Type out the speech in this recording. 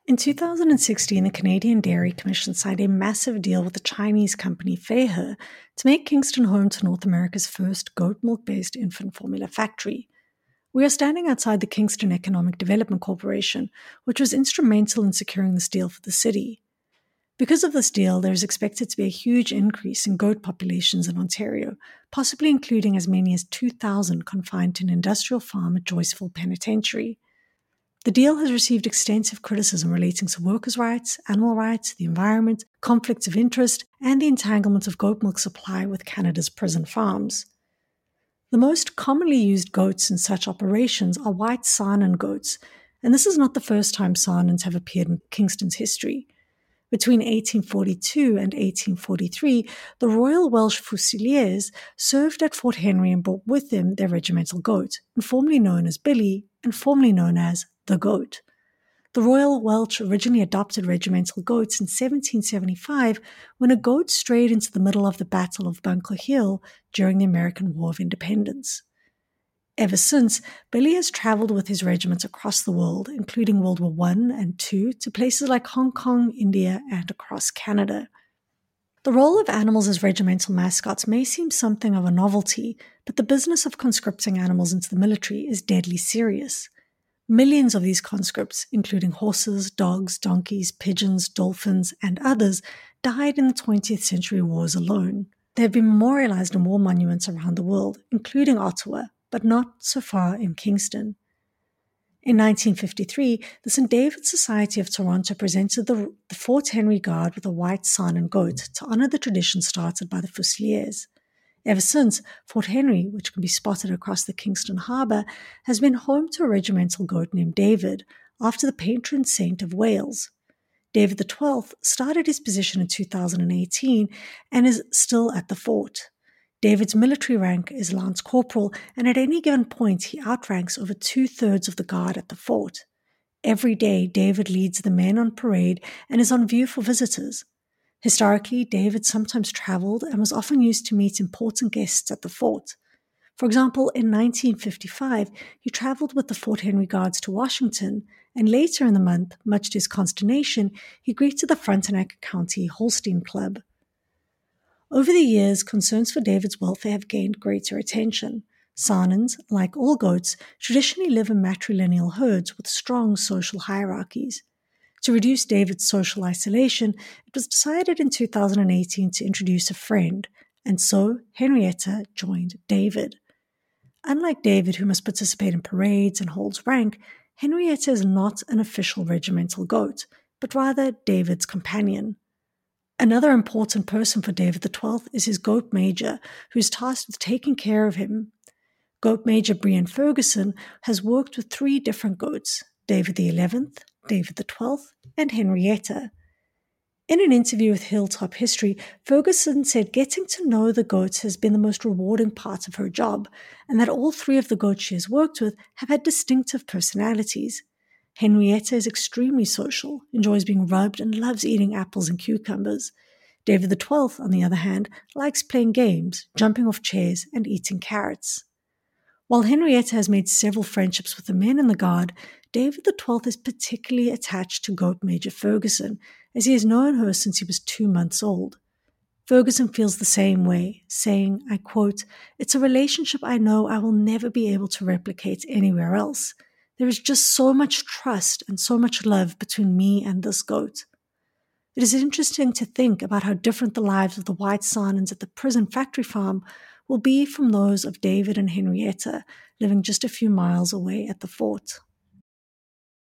In 2016, the Canadian Dairy Commission signed a massive deal with the Chinese company Feihe to make Kingston home to North America's first goat milk-based infant formula factory. We are standing outside the Kingston Economic Development Corporation, which was instrumental in securing this deal for the city. Because of this deal, there is expected to be a huge increase in goat populations in Ontario, possibly including as many as 2,000 confined to an industrial farm at Joyceville Penitentiary. The deal has received extensive criticism relating to workers' rights, animal rights, the environment, conflicts of interest, and the entanglement of goat milk supply with Canada's prison farms. The most commonly used goats in such operations are white Saanen goats, and this is not the first time Saanens have appeared in Kingston's history. Between 1842 and 1843, the Royal Welsh Fusiliers served at Fort Henry and brought with them their regimental goat, informally known as Billy and formerly known as the Goat. The Royal Welsh originally adopted regimental goats in 1775 when a goat strayed into the middle of the Battle of Bunker Hill during the American War of Independence. Ever since, Billy has traveled with his regiment across the world, including World War I and II, to places like Hong Kong, India, and across Canada. The role of animals as regimental mascots may seem something of a novelty, but the business of conscripting animals into the military is deadly serious. Millions of these conscripts, including horses, dogs, donkeys, pigeons, dolphins, and others, died in the 20th century wars alone. They have been memorialized in war monuments around the world, including Ottawa, but not so far in Kingston. In 1953, the St. David's Society of Toronto presented the Fort Henry Guard with a white Saanen goat to honor the tradition started by the Fusiliers. Ever since, Fort Henry, which can be spotted across the Kingston Harbour, has been home to a regimental goat named David, after the patron saint of Wales. David XII started his position in 2018 and is still at the fort. David's military rank is Lance Corporal, and at any given point he outranks over 2/3 of the guard at the fort. Every day, David leads the men on parade and is on view for visitors. Historically, David sometimes traveled and was often used to meet important guests at the fort. For example, in 1955, he traveled with the Fort Henry Guards to Washington, and later in the month, much to his consternation, he greeted the Frontenac County Holstein Club. Over the years, concerns for David's welfare have gained greater attention. Saanens, like all goats, traditionally live in matrilineal herds with strong social hierarchies. To reduce David's social isolation, it was decided in 2018 to introduce a friend, and so Henrietta joined David. Unlike David, who must participate in parades and holds rank, Henrietta is not an official regimental goat, but rather David's companion. Another important person for David XII is his goat major, who's tasked with taking care of him. Goat Major Brian Ferguson has worked with 3 different goats, David XI, David XII, and Henrietta. In an interview with Hilltop History, Ferguson said getting to know the goats has been the most rewarding part of her job, and that all 3 of the goats she has worked with have had distinctive personalities. Henrietta is extremely social, enjoys being rubbed, and loves eating apples and cucumbers. David XII, on the other hand, likes playing games, jumping off chairs, and eating carrots. While Henrietta has made several friendships with the men in the guard, David XII is particularly attached to Goat Major Ferguson, as he has known her since he was 2 months old. Ferguson feels the same way, saying, I quote, "It's a relationship I know I will never be able to replicate anywhere else. There is just so much trust and so much love between me and this goat." It is interesting to think about how different the lives of the white Saanens at the prison factory farm will be from those of David and Henrietta, living just a few miles away at the fort.